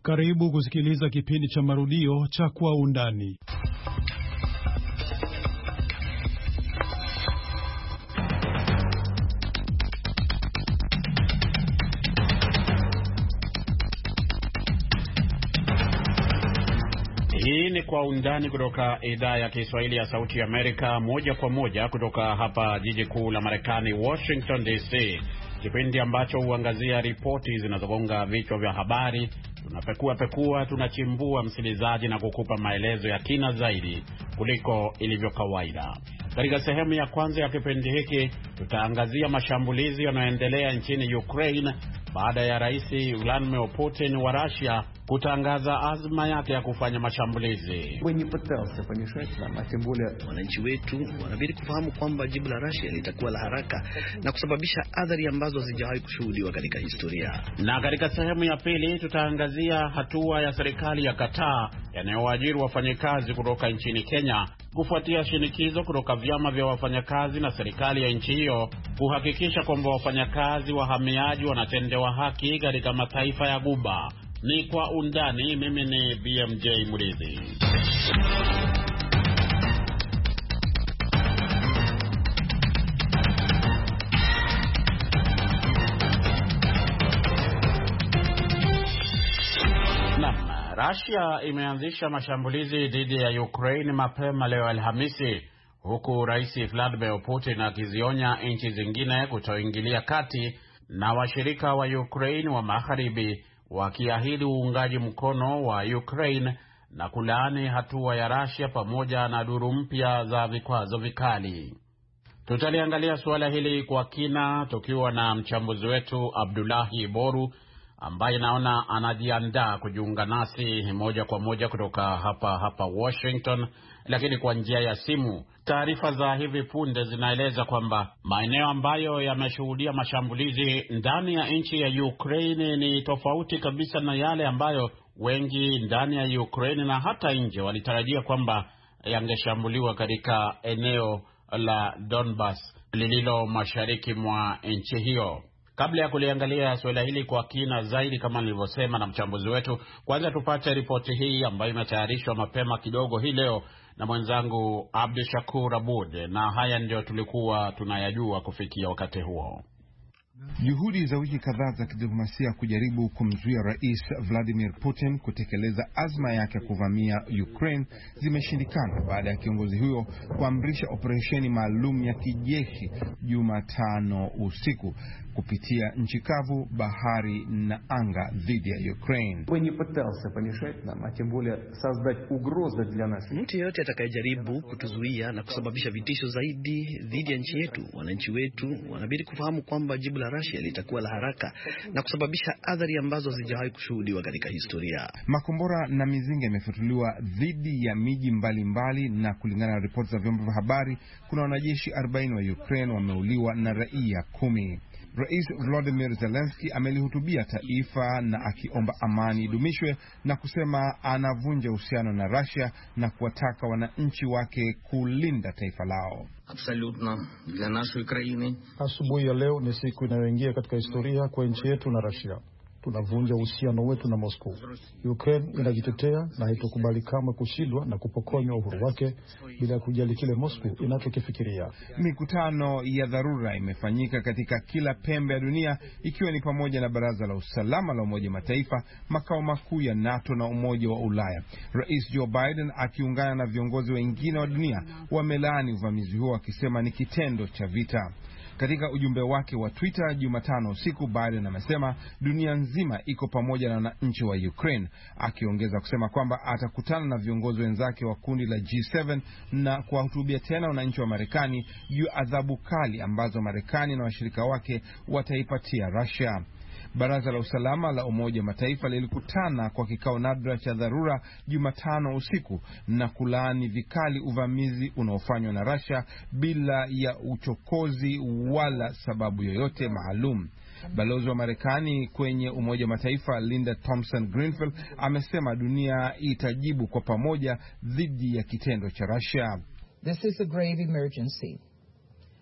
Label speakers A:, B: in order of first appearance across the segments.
A: Karibu kusikiliza kipindi cha marudio cha Kwa Undani.
B: Hii ni Kwa Undani kutoka idhaa ya Kiswahili ya Sauti ya Amerika, moja kwa moja kutoka hapa jiji kuu la Marekani, Washington DC. Kipindi ambacho huangazia ripoti zinazogonga vichwa vya habari. Tunapekua, tunachimbua msikilizaji, na kukupa maelezo ya kina zaidi kuliko ilivyo kawaida. Katika sehemu ya kwanza ya kipindi hiki tutaangazia mashambulizi yanayoendelea nchini Ukraine baada ya Rais Vladimir Putin wa Russia kutangaza azma yake ya kufanya mashambulizi.
C: Wananchi wetu wanabidi kufahamu kwamba jibu la Russia litakuwa la haraka na kusababisha athari ambazo hazijawahi kushuhudiwa katika historia.
B: Na katika sehemu ya pili tutaangazia hatua ya serikali ya Qatar inayowaajiri wafanyakazi kutoka nchini Kenya kufuatia shinikizo kutoka vyama vya wafanyakazi na serikali ya nchi hiyo kuhakikisha kwamba wafanyakazi wahamiaji wanatendewa haki katika mataifa ya Ghuba. Ni Kwa Undani. Mimi ni BMJ Murithi. Russia imeanzisha mashambulizi dhidi ya Ukraine mapema leo Alhamisi, huku Rais Vladimir Putin akizionya nchi zingine kutoingilia kati na washirika wa Ukraine wa magharibi wakiahidi uungaji mkono wa Ukraine na kulaani hatua ya Russia pamoja na duru mpya za vikwazo vikali. Tutaliangalia suala hili kwa kina tukiwa na mchambuzi wetu Abdullahi Boru ambaye naona anajiandaa kujiunga nasi moja kwa moja kutoka hapa Washington, lakini kwa njia ya simu. Taarifa za hivi punde zinaeleza kwamba maeneo ambayo yameshuhudia mashambulizi ndani ya nchi ya Ukraine ni tofauti kabisa na yale ambayo wengi ndani ya Ukraine na hata nje walitarajia kwamba yangeshambuliwa katika eneo la Donbas lililo mashariki mwa nchi hiyo. Kabla ya kuliangalia suala hili kwa kina zaidi, kama nilivyosema na mchambuzi wetu, kwanza tupate ripoti hii ambayo imetayarishwa mapema kidogo hii leo na mwenzangu Abdushakur Abud, na haya ndio tulikuwa tunayajua kufikia wakati huo.
D: Juhudi za wiki kadhaa za kidiplomasia kujaribu kumzuia Rais Vladimir Putin kutekeleza azma yake kuvamia Ukraine zimeshindikana baada ya kiongozi huyo kuamrisha operesheni maalum ya kijeshi Jumatano usiku kupitia nchi kavu, bahari na anga dhidi ya Ukraine.
C: Mtu yeyote atakayejaribu kutuzuia na kusababisha vitisho zaidi dhidi ya nchi yetu, wananchi wetu wanabidi kufahamu kwamba jibu la Russia litakuwa la haraka na kusababisha athari ambazo hazijawahi kushuhudiwa katika historia.
D: Makombora na mizinga imefutuliwa dhidi ya miji mbalimbali, na kulingana na ripoti za vyombo vya habari kuna wanajeshi 40 wa Ukraine wameuliwa na raia 10. Rais Volodymyr Zelensky amelihutubia taifa na akiomba amani idumishwe na kusema anavunja uhusiano na Russia na kuwataka wananchi wake kulinda taifa lao.
E: Asubuhi ya leo ni siku inayoingia katika historia kwa nchi yetu na Russia. Tunavunja uhusiano wetu na Moscow. Ukraine inajitetea na haitokubali kama kushindwa na kupokonywa uhuru wake bila kujali kile Moscow inachokifikiria.
D: Mikutano ya dharura imefanyika katika kila pembe ya dunia, ikiwa ni pamoja na Baraza la Usalama la Umoja Mataifa, makao makuu ya NATO na Umoja wa Ulaya. Rais Joe Biden akiungana na viongozi wengine wa dunia wamelaani uvamizi huo, akisema ni kitendo cha vita. Katika ujumbe wake wa Twitter Jumatano usiku, Biden amesema dunia nzima iko pamoja na wananchi wa Ukraine, akiongeza kusema kwamba atakutana na viongozi wenzake wa kundi la G7 na kuwahutubia tena wananchi wa Marekani juu adhabu kali ambazo Marekani na washirika wake wataipatia Russia. Baraza la Usalama la Umoja Mataifa lilikutana kwa kikao nadra cha dharura Jumatano usiku na kulaani vikali uvamizi unaofanywa na Russia bila ya uchokozi wala sababu yoyote maalum. Balozi wa Marekani kwenye Umoja wa Mataifa Linda Thompson Greenfield amesema dunia itajibu kwa pamoja dhidi ya kitendo cha Russia.
F: This is a grave emergency.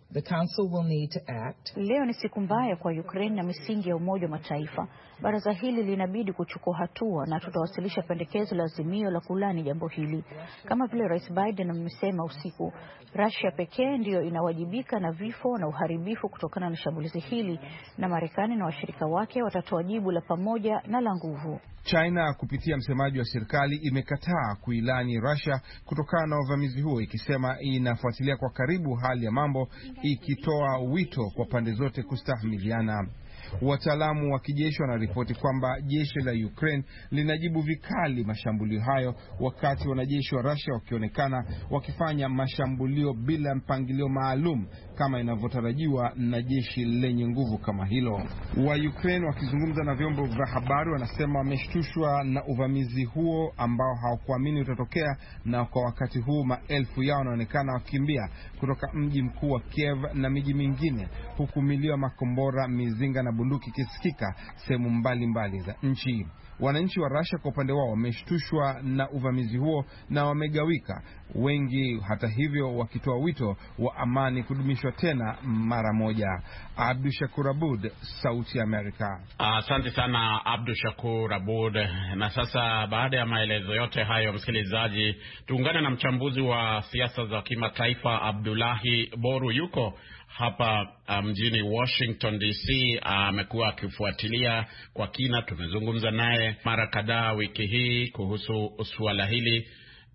F: The Council will need to act.
G: Leo ni siku mbaya kwa Ukraine na misingi ya Umoja wa Mataifa. Baraza hili linabidi kuchukua hatua na tutawasilisha pendekezo la azimio la kulani jambo hili. Kama vile Rais Biden amesema usiku, Russia pekee ndiyo inawajibika na vifo na uharibifu kutokana na shambulizi hili, na Marekani na washirika wake watatoa jibu la pamoja na la nguvu.
D: China kupitia msemaji wa serikali imekataa kuilani Russia kutokana na uvamizi huo, ikisema inafuatilia kwa karibu hali ya mambo, ikitoa wito kwa pande zote kustahimiliana. Wataalamu wa kijeshi wanaripoti kwamba jeshi la Ukraine linajibu vikali mashambulio hayo, wakati wanajeshi wa Russia wakionekana wakifanya mashambulio bila mpangilio maalum kama inavyotarajiwa na jeshi lenye nguvu kama hilo. Wa Ukraine wakizungumza na vyombo vya habari wanasema wameshtushwa na uvamizi huo ambao hawakuamini utatokea, na kwa wakati huu maelfu yao wanaonekana wakimbia kutoka mji mkuu wa Kiev na miji mingine, huku milio ya makombora, mizinga na bunduki kisikika sehemu mbalimbali za nchi. Wananchi wa Russia kwa upande wao wameshtushwa na uvamizi huo na wamegawika, wengi hata hivyo wakitoa wito wa amani kudumishwa tena mara moja. Abdul Shakur Abud, Sauti ya Amerika.
B: Asante sana Abdul Shakur Abud. Na sasa baada ya maelezo yote hayo, msikilizaji, tuungane na mchambuzi wa siasa za kimataifa Abdullahi Boru, yuko hapa mjini Washington DC. Amekuwa akifuatilia kwa kina. Tumezungumza naye mara kadhaa wiki hii kuhusu suala hili,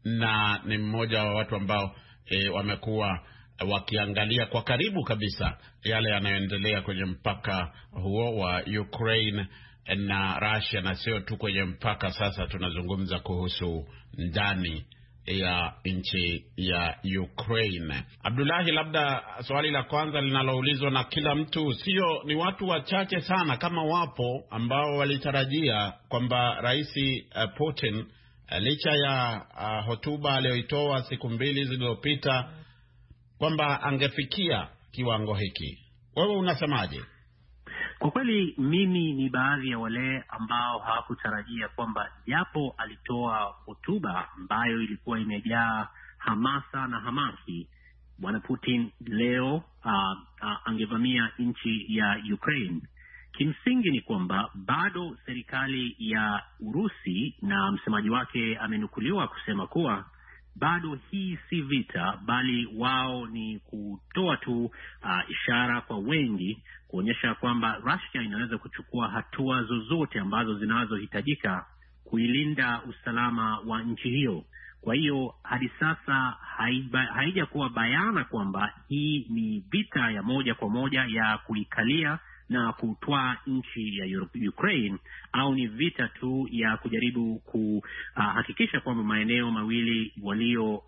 B: na ni mmoja wa watu ambao wamekuwa wakiangalia kwa karibu kabisa yale yanayoendelea kwenye mpaka huo wa Ukraine na Russia, na sio tu kwenye mpaka. Sasa tunazungumza kuhusu ndani ya nchi ya Ukraine. Abdullahi, labda swali la kwanza linaloulizwa na kila mtu, sio ni watu wachache sana kama wapo ambao walitarajia kwamba Rais Putin licha ya hotuba aliyoitoa siku 2 zilizopita kwamba angefikia kiwango hiki. Wewe unasemaje?
H: Kwa kweli mimi ni baadhi ya wale ambao hawakutarajia kwamba japo alitoa hotuba ambayo ilikuwa imejaa hamasa na hamaki, Bwana Putin leo angevamia nchi ya Ukraine. Kimsingi ni kwamba bado serikali ya Urusi, na msemaji wake amenukuliwa kusema kuwa bado hii si vita, bali wao ni kutoa tu ishara kwa wengi kuonyesha kwamba Russia inaweza kuchukua hatua zozote ambazo zinazohitajika kuilinda usalama wa nchi hiyo. Kwa hiyo hadi sasa haijakuwa bayana kwamba hii ni vita ya moja kwa moja ya kuikalia na kutwaa nchi ya Ukraine, au ni vita tu ya kujaribu kuhakikisha kwamba maeneo mawili walio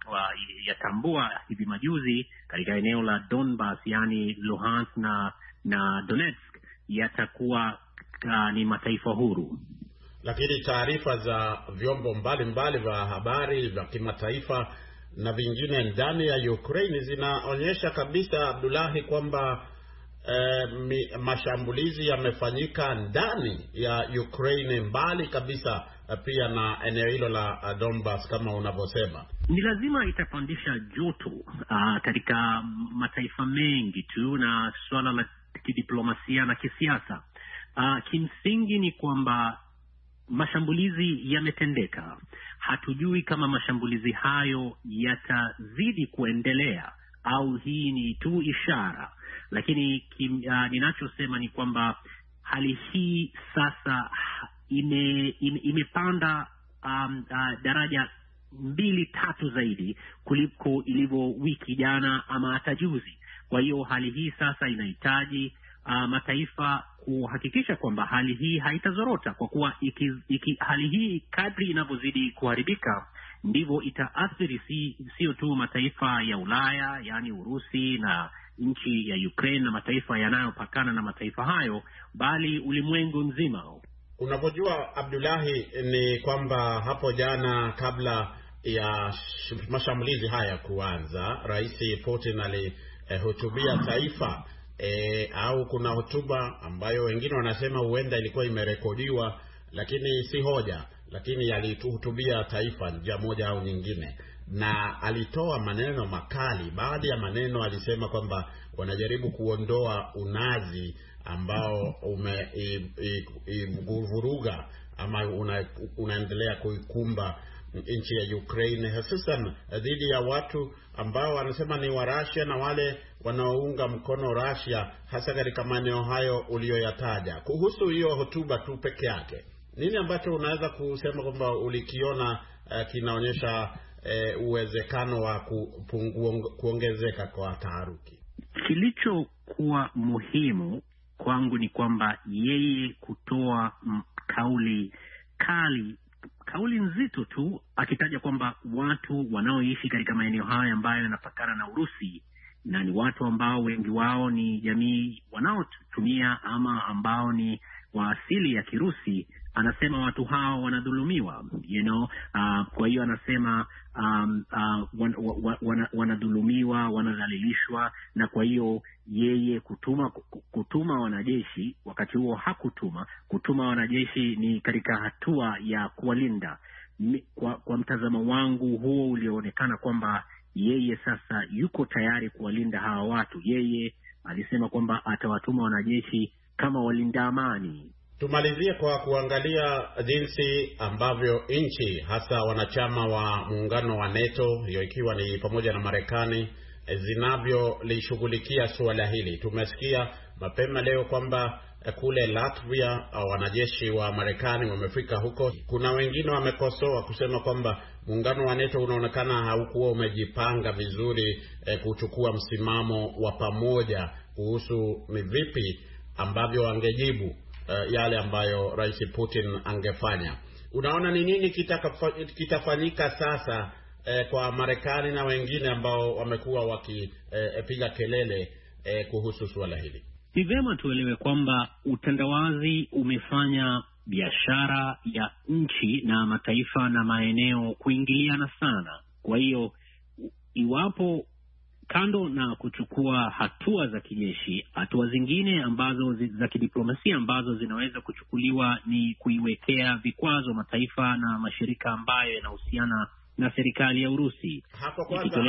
H: yatambua hivi majuzi katika eneo la Donbas, yani Luhansk na Donetsk, yatakuwa ni mataifa huru.
B: Lakini taarifa za vyombo mbalimbali vya habari vya kimataifa na vingine ndani ya Ukraine zinaonyesha kabisa, Abdullahi, kwamba mashambulizi yamefanyika ndani ya Ukraine, mbali kabisa pia na eneo hilo la Donbas kama unavyosema.
H: Ni lazima itapandisha joto katika mataifa mengi tu, na swala la kidiplomasia na kisiasa. Kimsingi ni kwamba mashambulizi yametendeka. Hatujui kama mashambulizi hayo yatazidi kuendelea au hii ni tu ishara. Lakini ninachosema ni kwamba hali hii sasa imepanda daraja 2-3 zaidi kuliko ilivyo wiki jana ama hata juzi. Kwa hiyo hali hii sasa inahitaji mataifa kuhakikisha kwamba hali hii haitazorota, kwa kuwa hali hii kadri inavyozidi kuharibika ndivyo itaathiri sio tu mataifa ya Ulaya, yani Urusi na nchi ya Ukraine na mataifa yanayopakana na mataifa hayo, bali ulimwengu mzima.
B: Unapojua Abdullahi, ni kwamba hapo jana kabla ya mashambulizi haya kuanza, Rais Putin alihutubia taifa au kuna hotuba ambayo wengine wanasema huenda ilikuwa imerekodiwa, lakini si hoja, lakini alihutubia taifa njia moja au nyingine, na alitoa maneno makali. Baadhi ya maneno alisema kwamba wanajaribu kuondoa unazi ambao umevuruga ama unaendelea kuikumba nchi ya Ukraine, hususan dhidi ya watu ambao wanasema ni wa Russia na wale wanaounga mkono Russia, hasa katika maeneo hayo uliyoyataja. Kuhusu hiyo hotuba tu peke yake, nini ambacho unaweza kusema kwamba ulikiona kinaonyesha uwezekano wa kuongezeka kwa taharuki?
H: Kilichokuwa muhimu kwangu ni kwamba yeye kutoa kauli nzito tu, akitaja kwamba watu wanaoishi katika maeneo haya ambayo yanapakana na Urusi, na ni watu ambao wengi wao ni jamii wanaotumia ama ambao ni wa asili ya Kirusi, anasema watu hao wanadhulumiwa, kwa hiyo anasema wanadhulumiwa, wanadhalilishwa, na kwa hiyo yeye kutuma wanajeshi, wakati huo kutuma wanajeshi ni katika hatua ya kuwalinda. Kwa mtazamo wangu huo ulioonekana kwamba yeye sasa yuko tayari kuwalinda hawa watu. Yeye alisema kwamba atawatuma wanajeshi kama walinda amani.
B: Tumalizie kwa kuangalia jinsi ambavyo nchi hasa wanachama wa muungano wa NATO, hiyo ikiwa ni pamoja na Marekani, zinavyolishughulikia suala hili. Tumesikia mapema leo kwamba kule Latvia wanajeshi wa Marekani wamefika huko. Kuna wengine wamekosoa kusema kwamba muungano wa NATO unaonekana haukuwa umejipanga vizuri kuchukua msimamo wa pamoja kuhusu ni vipi ambavyo wangejibu yale ambayo Rais Putin angefanya. Unaona ni nini kitafanyika sasa kwa Marekani na wengine ambao wamekuwa wakipiga kelele kuhusu suala hili?
H: Ni vyema tuelewe kwamba utandawazi umefanya biashara ya nchi na mataifa na maeneo kuingiliana sana. Kwa hiyo iwapo kando na kuchukua hatua za kijeshi, hatua zingine ambazo za kidiplomasia ambazo zinaweza kuchukuliwa ni kuiwekea vikwazo mataifa na mashirika ambayo yanahusiana na serikali ya Urusi.
B: Hapo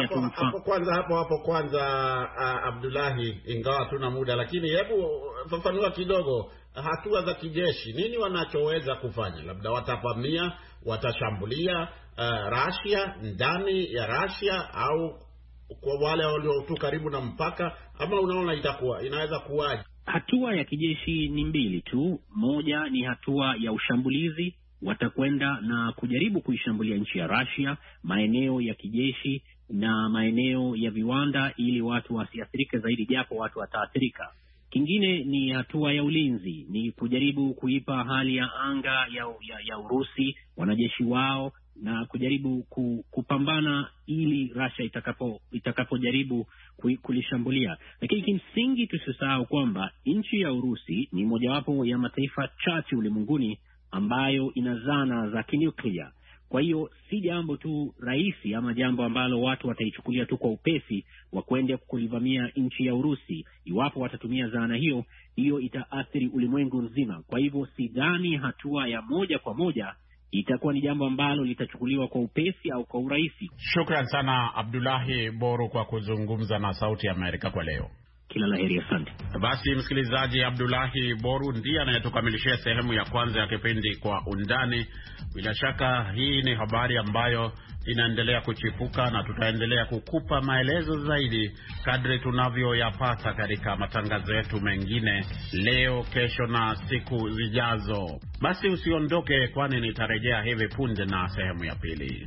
B: kwanza Abdullahi, ingawa tuna muda, lakini hebu fafanua kidogo hatua za kijeshi. Nini wanachoweza kufanya? Labda watavamia, watashambulia Russia, ndani ya Russia, au kwa wale walio tu karibu na mpaka, ama unaona inaweza kuwaje?
H: Hatua ya kijeshi ni mbili tu. Moja ni hatua ya ushambulizi, watakwenda na kujaribu kuishambulia nchi ya Russia, maeneo ya kijeshi na maeneo ya viwanda, ili watu wasiathirike zaidi, japo watu wataathirika. Kingine ni hatua ya ulinzi, ni kujaribu kuipa hali ya anga ya Urusi wanajeshi wao na kujaribu kupambana ili Russia itakapojaribu kulishambulia. Lakini kimsingi tusisahau kwamba nchi ya Urusi ni mojawapo ya mataifa chache ulimwenguni ambayo ina zana za kinuklia. Kwa hiyo si jambo tu rahisi ama jambo ambalo watu wataichukulia tu kwa upesi wa kwenda kulivamia nchi ya Urusi. Iwapo watatumia zana hiyo itaathiri ulimwengu mzima. Kwa hivyo sidhani hatua ya moja kwa moja itakuwa ni jambo ambalo litachukuliwa kwa upesi au kwa urahisi.
B: Shukran sana Abdullahi Boru kwa kuzungumza na Sauti ya Amerika kwa leo.
H: Kila laheri, asante.
B: Basi msikilizaji, Abdullahi Boru ndiye anayetukamilishia sehemu ya kwanza ya kipindi Kwa Undani. Bila shaka hii ni habari ambayo inaendelea kuchipuka na tutaendelea kukupa maelezo zaidi kadri tunavyoyapata katika matangazo yetu mengine leo, kesho na siku zijazo. Basi usiondoke, kwani nitarejea hivi punde na sehemu ya pili.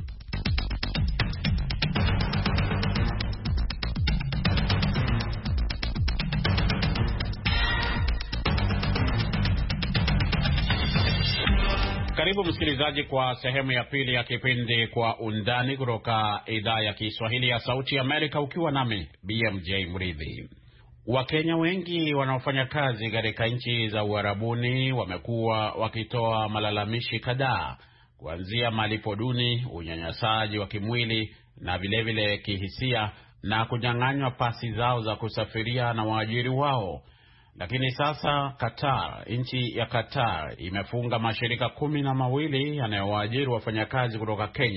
B: Karibu msikilizaji kwa sehemu ya pili ya kipindi Kwa Undani kutoka idhaa ya Kiswahili ya Sauti ya Amerika, ukiwa nami BMJ Mridhi. Wakenya wengi wanaofanya kazi katika nchi za Uarabuni wamekuwa wakitoa malalamishi kadhaa, kuanzia malipo duni, unyanyasaji wa kimwili na vilevile kihisia, na kunyang'anywa pasi zao za kusafiria na waajiri wao. Lakini sasa nchi ya Qatar imefunga mashirika 12 yanayowaajiri wafanyakazi kutoka Kenya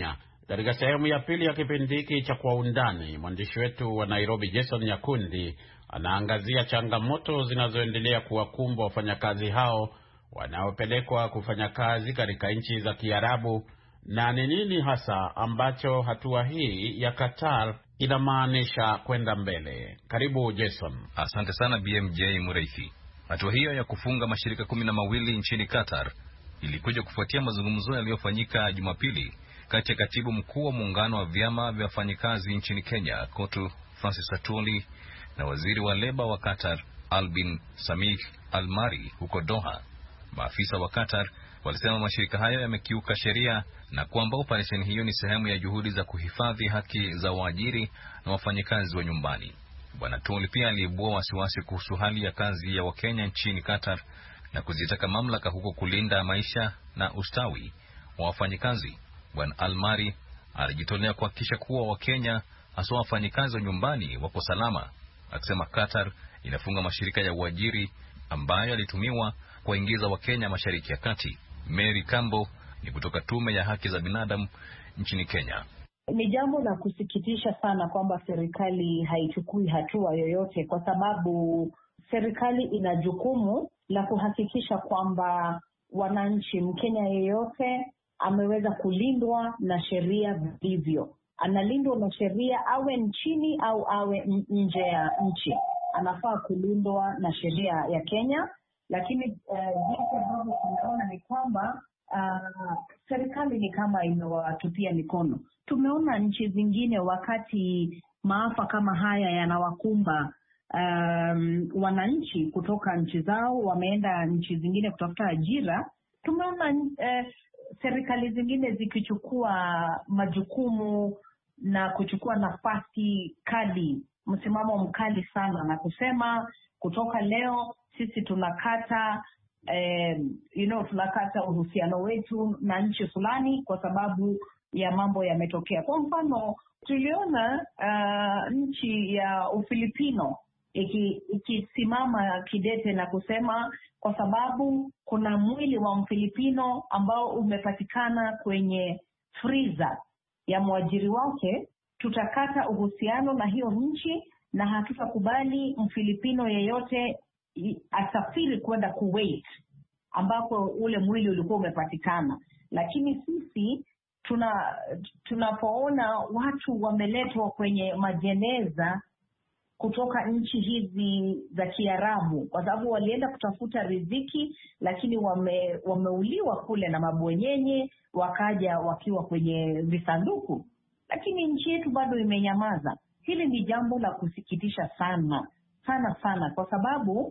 B: Katika sehemu ya pili ya kipindi hiki cha Kwa Undani, mwandishi wetu wa Nairobi Jason Nyakundi anaangazia changamoto zinazoendelea kuwakumba wafanyakazi hao wanaopelekwa kufanya kazi katika nchi za Kiarabu na ni nini hasa ambacho hatua hii ya Qatar inamaanisha kwenda mbele. Karibu Jason.
I: Asante sana BMJ Mureithi. Hatua hiyo ya kufunga mashirika 12 nchini Qatar ilikuja kufuatia mazungumzo yaliyofanyika Jumapili kati ya katibu mkuu wa muungano wa vyama vya wafanyikazi nchini Kenya, KOTU, Francis Atwoli, na waziri wa leba wa Qatar, Albin Samih Al-Mari, huko Doha. Maafisa wa Qatar walisema mashirika hayo yamekiuka sheria na kwamba operesheni hiyo ni sehemu ya juhudi za kuhifadhi haki za waajiri na wafanyikazi wa nyumbani. Bwana Atwoli pia aliibua wasiwasi kuhusu hali ya kazi ya Wakenya nchini Qatar na kuzitaka mamlaka huko kulinda maisha na ustawi wa wafanyikazi. Bwana Al-Mari alijitolea kuhakikisha kuwa Wakenya hasa wafanyikazi wa nyumbani wako salama, akisema Qatar inafunga mashirika ya uajiri ambayo yalitumiwa kuingiza Wakenya Mashariki ya Kati. Mary Kambo ni kutoka Tume ya Haki za Binadamu nchini Kenya.
J: Ni jambo la kusikitisha sana kwamba serikali haichukui hatua yoyote, kwa sababu serikali ina jukumu la kuhakikisha kwamba wananchi, Mkenya yeyote ameweza kulindwa na sheria vilivyo. Analindwa na sheria awe nchini au awe nje ya nchi. Anafaa kulindwa na sheria ya Kenya, lakini jinsi ambavyo tunaona ni kwamba serikali ni kama imewatupia mikono. Tumeona nchi zingine wakati maafa kama haya yanawakumba wananchi kutoka nchi zao, wameenda nchi zingine kutafuta ajira. Tumeona serikali zingine zikichukua majukumu na kuchukua nafasi kali, msimamo mkali sana, na kusema kutoka leo sisi tunakata tunakata uhusiano wetu na nchi fulani kwa sababu ya mambo yametokea. Kwa mfano, tuliona nchi ya Ufilipino ikisimama kidete na kusema kwa sababu kuna mwili wa Mfilipino ambao umepatikana kwenye freezer ya mwajiri wake, tutakata uhusiano na hiyo nchi na hatutakubali Mfilipino yeyote asafiri kwenda Kuwait ambapo ule mwili ulikuwa umepatikana. Lakini sisi tunapoona watu wameletwa kwenye majeneza kutoka nchi hizi za Kiarabu kwa sababu walienda kutafuta riziki, lakini wameuliwa kule na mabwenyenye, wakaja wakiwa kwenye visanduku, lakini nchi yetu bado imenyamaza. Hili ni jambo la kusikitisha sana sana sana, kwa sababu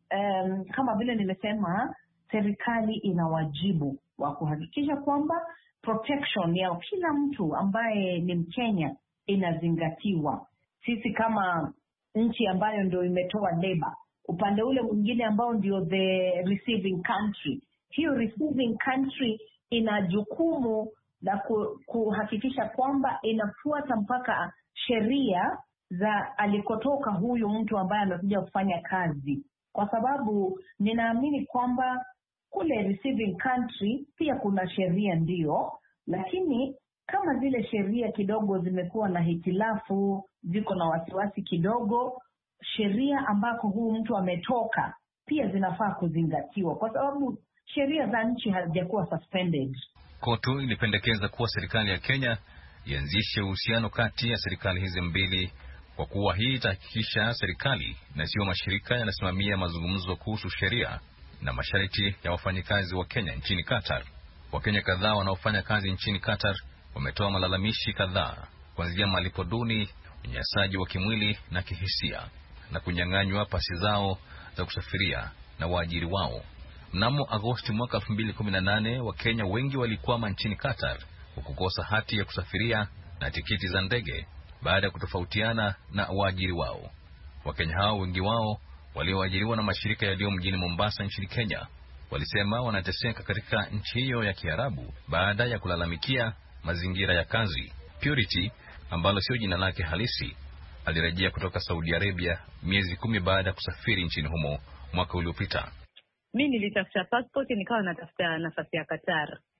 J: kama vile nimesema, serikali ina wajibu wa kuhakikisha kwamba protection ya kila mtu ambaye ni Mkenya inazingatiwa. Sisi kama nchi ambayo ndio imetoa leba, upande ule mwingine ambao ndio the receiving country, hiyo receiving country ina jukumu la kuhakikisha kwamba inafuata mpaka sheria za alikotoka huyu mtu ambaye amekuja kufanya kazi, kwa sababu ninaamini kwamba kule receiving country pia kuna sheria ndio, lakini kama zile sheria kidogo zimekuwa na hitilafu, ziko na wasiwasi kidogo, sheria ambako huu mtu ametoka pia zinafaa kuzingatiwa, kwa sababu sheria za nchi hazijakuwa suspended.
I: KOTU ilipendekeza kuwa serikali ya Kenya ianzishe uhusiano kati ya serikali hizi mbili, kwa kuwa hii itahakikisha serikali na sio mashirika yanasimamia mazungumzo kuhusu sheria na masharti ya wafanyikazi wa Kenya nchini Qatar. Wakenya kadhaa wanaofanya kazi nchini Qatar wametoa malalamishi kadhaa, kuanzia malipo duni, unyanyasaji wa kimwili na kihisia, na kunyang'anywa pasi zao za kusafiria na waajiri wao. Mnamo Agosti mwaka 2018, Wakenya wengi walikwama nchini Qatar kwa kukosa hati ya kusafiria na tikiti za ndege baada ya kutofautiana na waajiri wao. Wakenya hao, wengi wao walioajiriwa na mashirika yaliyo mjini Mombasa nchini Kenya, walisema wanateseka katika nchi hiyo ya Kiarabu baada ya kulalamikia mazingira ya kazi. Purity, ambalo sio jina lake halisi, alirejea kutoka Saudi Arabia miezi 10 baada ya kusafiri nchini humo mwaka uliopita.
K: Mimi nilitafuta passport, nikawa natafuta nafasi ya Qatar.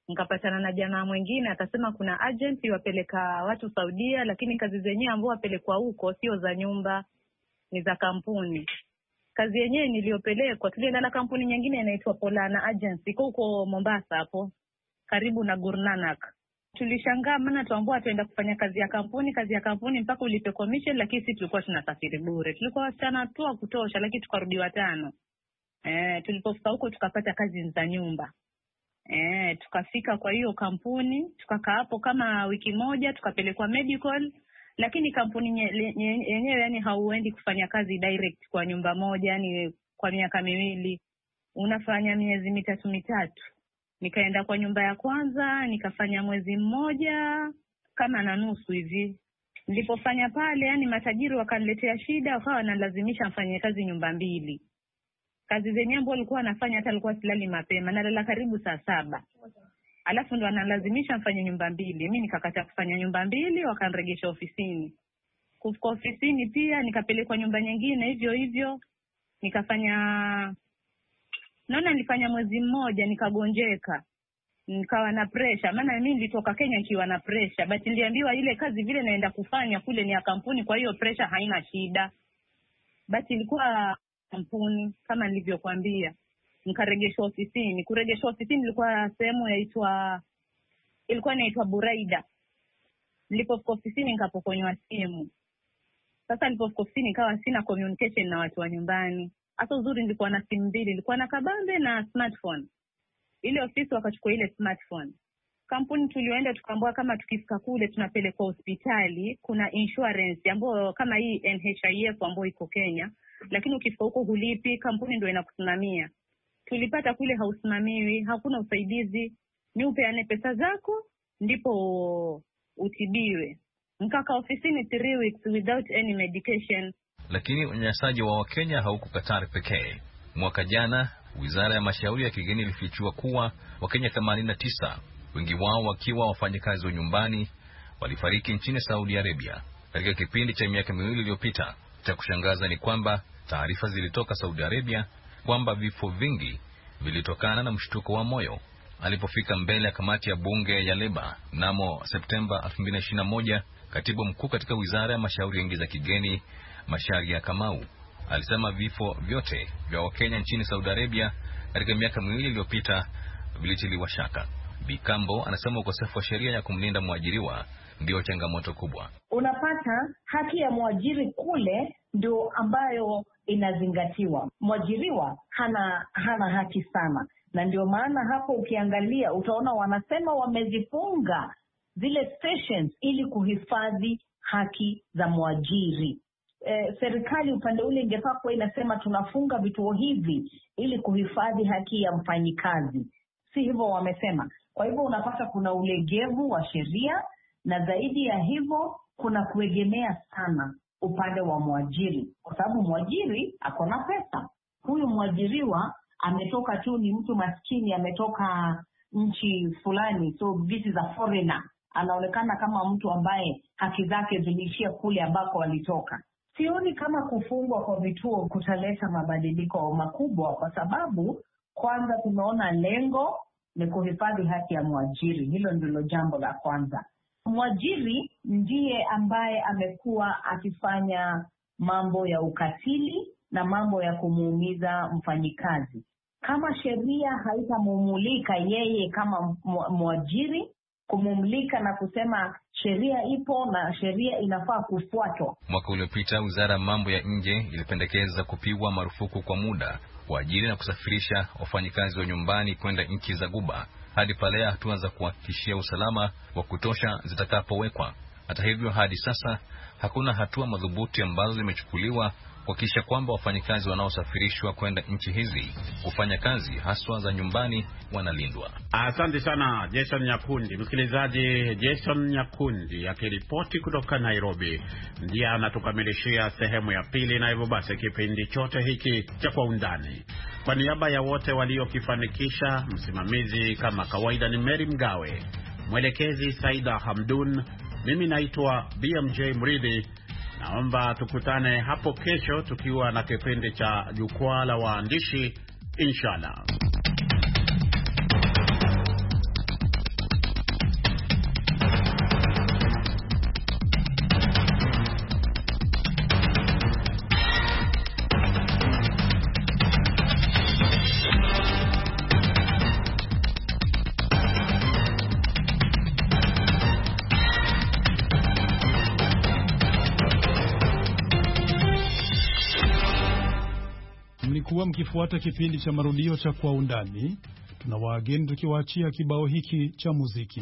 K: Nikapatana na jamaa mwingine akasema kuna agent wapeleka watu Saudia, lakini kazi zenyewe ambao wapelekwa huko sio za nyumba, ni za kampuni. Kazi yenyewe niliyopelekwa, tulienda na kampuni nyingine inaitwa Polana Agency huko Mombasa hapo karibu na Gurnanak. Tulishangaa maana tuambiwa tuenda kufanya kazi ya kampuni mpaka ulipe commission, lakini sisi tulikuwa tunasafiri bure. Tulikuwa wasichana tu wa kutosha, lakini tukarudi 5. Tulipofika huko tukapata kazi za nyumba. Tukafika kwa hiyo kampuni, tukakaa hapo kama wiki moja, tukapelekwa medical, lakini kampuni yenyewe yani hauendi kufanya kazi direct kwa nyumba moja, yani kwa miaka 2. Unafanya miezi 3. Nikaenda kwa nyumba ya kwanza, nikafanya mwezi mmoja kama na nusu hivi. Nilipofanya pale, yani matajiri wakaniletea shida, wakawa wanalazimisha mfanye kazi nyumba 2. Kazi zenyewe ambazo walikuwa wanafanya hata alikuwa silali mapema, nalala karibu saa 7. Alafu ndo wanalazimisha mfanye nyumba 2. Mimi nikakataa kufanya nyumba 2, wakaniregesha ofisini. Kufika ofisini pia nikapelekwa nyumba nyingine hivyo hivyo. Nilifanya mwezi mmoja nikagonjeka. Nikawa na pressure, maana mimi nilitoka Kenya nikiwa na pressure, but niliambiwa ile kazi vile naenda kufanya kule ni ya kampuni, kwa hiyo pressure haina shida. But ilikuwa kampuni kama nilivyokuambia. Nikaregeshwa ofisini. Kuregeshwa ofisini ilikuwa sehemu inaitwa Buraida. Nilipofika ofisini nikapokonywa simu. Sasa nilipofika ofisini nikawa sina communication na watu wa nyumbani. Hata uzuri nilikuwa na simu 2, nilikuwa na kabambe na smartphone. Ile ofisi wakachukua ile smartphone. Kampuni tulioenda tukaambiwa kama tukifika kule tunapelekwa hospitali, kuna insurance ambayo kama hii NHIF ambayo iko Kenya, lakini ukifika huko hulipi, kampuni ndio inakusimamia. Tulipata kule hausimamiwi, hakuna usaidizi, ni upeane pesa zako ndipo utibiwe. Nikaka ofisini 3 weeks without any medication.
I: Lakini unyanyasaji wa Wakenya hauko Qatar pekee. Mwaka jana, Wizara ya Mashauri ya Kigeni ilifichua kuwa Wakenya 89, wengi wao wakiwa wafanyakazi wa nyumbani, walifariki nchini Saudi Arabia katika kipindi cha miaka 2 iliyopita. Cha kushangaza ni kwamba taarifa zilitoka Saudi Arabia kwamba vifo vingi vilitokana na mshtuko wa moyo. Alipofika mbele ya kamati ya bunge ya Leba mnamo Septemba 2021, katibu mkuu katika Wizara ya Mashauri ya Kigeni Macharia Kamau alisema vifo vyote vya Wakenya nchini Saudi Arabia katika miaka 2 iliyopita vilitiliwa shaka. Bikambo anasema ukosefu wa sheria ya kumlinda mwajiriwa ndio changamoto kubwa.
J: Unapata haki ya mwajiri kule ndio ambayo inazingatiwa. Mwajiriwa hana haki sana. Na ndio maana hapo ukiangalia utaona wanasema wamezifunga zile stations ili kuhifadhi haki za mwajiri. Serikali upande ule ingefaa kuwa inasema tunafunga vituo hivi ili kuhifadhi haki ya mfanyikazi. Si hivyo wamesema. Kwa hivyo unapata kuna ulegevu wa sheria, na zaidi ya hivyo kuna kuegemea sana upande wa mwajiri, kwa sababu mwajiri ako na pesa. Huyu mwajiriwa ametoka tu, ni mtu maskini, ametoka nchi fulani, so this is a foreigner. Anaonekana kama mtu ambaye haki zake ziliishia kule ambako walitoka. Sioni kama kufungwa kwa vituo kutaleta mabadiliko makubwa, kwa sababu kwanza tumeona lengo ni kuhifadhi haki ya mwajiri. Hilo ndilo jambo la kwanza. Mwajiri ndiye ambaye amekuwa akifanya mambo ya ukatili na mambo ya kumuumiza mfanyikazi. Kama sheria haitamumulika yeye kama mwajiri, kumumulika na kusema sheria ipo na sheria inafaa kufuatwa.
I: Mwaka uliopita Wizara ya Mambo ya Nje ilipendekeza kupigwa marufuku kwa muda kuajiri na kusafirisha wafanyikazi wa nyumbani kwenda nchi za Ghuba hadi pale hatua za kuhakikishia usalama wa kutosha zitakapowekwa. Hata hivyo, hadi sasa hakuna hatua madhubuti ambazo zimechukuliwa kuhakikisha kwamba wafanyikazi wanaosafirishwa kwenda nchi hizi kufanya kazi haswa za nyumbani wanalindwa.
B: Asante sana Jason Nyakundi. Msikilizaji, Jason Nyakundi akiripoti kutoka Nairobi ndiye anatukamilishia sehemu ya pili, na hivyo basi kipindi chote hiki cha Kwa Undani, kwa niaba ya wote waliokifanikisha, msimamizi kama kawaida ni Mary Mgawe, mwelekezi Saida Hamdun, mimi naitwa BMJ Mridhi. Naomba tukutane hapo kesho tukiwa na kipindi cha Jukwaa la Waandishi, inshallah.
A: mlikuwa mkifuata kipindi cha marudio cha Kwa Undani. Tunawaageni tukiwaachia kibao hiki cha muziki.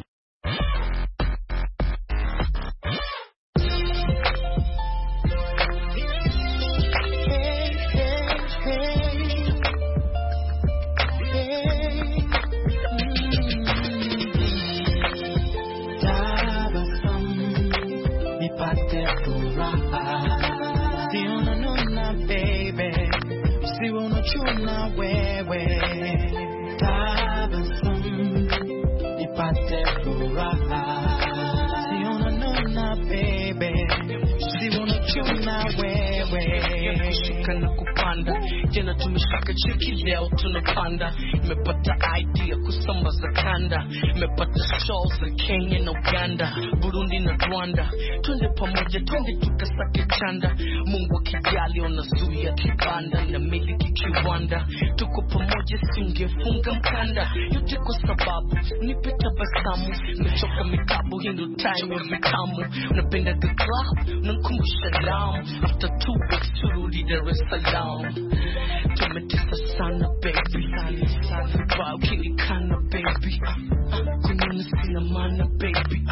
L: Jana tumeshaka cheki leo tunapanda. Nimepata idea kusambaza kanda. Nimepata shows za Kenya na Uganda, Burundi na Rwanda. Twende pamoja, twende tukasake chanda. Mungu akijali unazuia kibanda na miliki kiwanda. Tuko pamoja singefunga mkanda. Yote kwa sababu nipe tabasamu. Nimechoka mitabu, hii ndo time ya vitamu. Unapenda the club, unanikumbusha damu. After 2 weeks turudi Dar es Salaam. Tumetesa sana baby, sana vibao kinikana baby. Kunyana sina mana baby.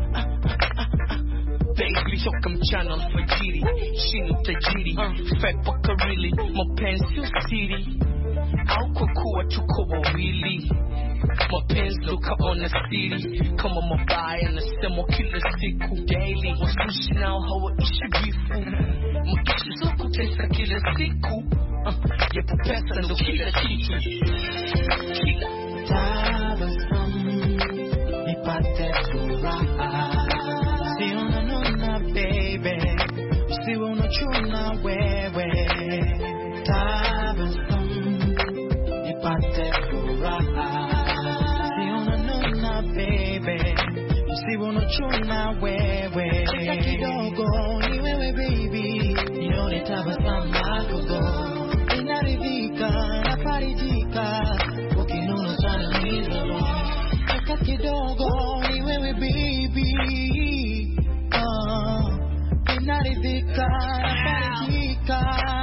L: Baby toka mchana alfajiri, shini tajiri. Fake paka really, mapenzi usiri. Au kwa kuwa tuko wawili, mapenzi ukaona siri. Kama mabaya nasema kila siku daily. Wasushi nao hawaishi bifu, maisha so kutesa kila siku. Yapo pesa ndo kila kitu. Kila tabasamu nipate furaha. Si unanuna baby, si unachuna wewe. Tabasamu nipate furaha. Si unanuna baby, si unachuna wewe. Cheka kidogo ni wewe baby, nione tabasamu lako. Inaridhika na farijika, ukinuna sana nizalo. Cheka kidogo ni wewe baby. Inaridhika na farijika.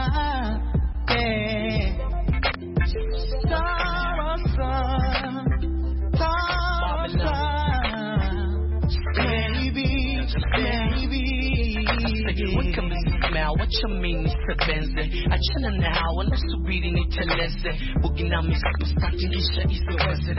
L: Wacha mimi nisebenze, achana nao wanasubiri niteleze. Bugi nami superstar tingisha iso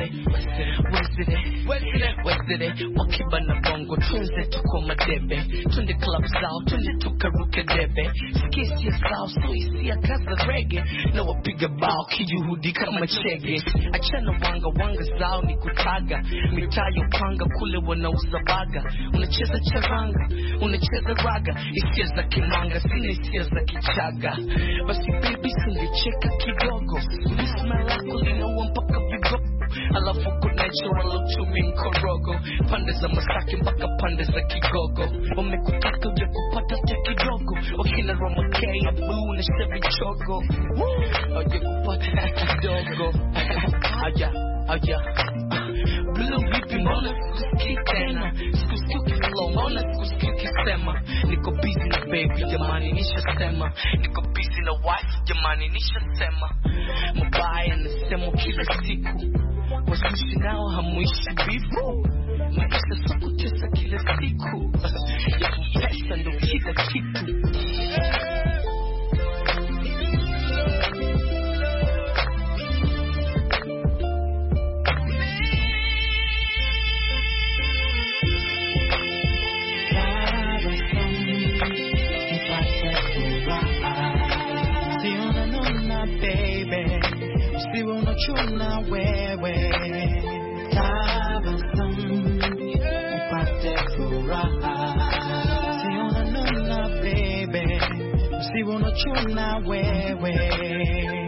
L: wezere. Wakibana bongo tunze tuko madebe. Tunde club zao, tunde tukaruke debe. Skisi ya zao, so isi ya kaza reggae. Na wapiga bao kiyuhudi kama chege. Achana wanga zao ni kutaga. Mitayo panga kule wanauza baga. Unacheza charanga, unacheza raga. Isia za kimanga, sina isia za kichaga. Basi baby singecheka kidogo. Ulisma lako linaua mpaka vigogo. Alafu kunatural uchumi mkorogo. Pande za Masaki mpaka pande za Kigogo. Wamekutaka uja kupata cha kidogo. Wakina Roma K, Abu na Chevy Chogo. Uja kupata kidogo. Aja Blue vipi mbona sikusikii tena. Sikusikii ukiflow mbona sikusikii ukisema. Niko busy na baby jamani nishasema. Niko busy na wife jamani nishasema. Mabaya nasema kila siku. Wasushi nao hamuishi bifu. Maisha so kutesa kila siku. Yapo pesa ndo kila kitu. Chuna wewe. Tabasamu nipate furaha. Si unanuna baby, si unachuna wewe.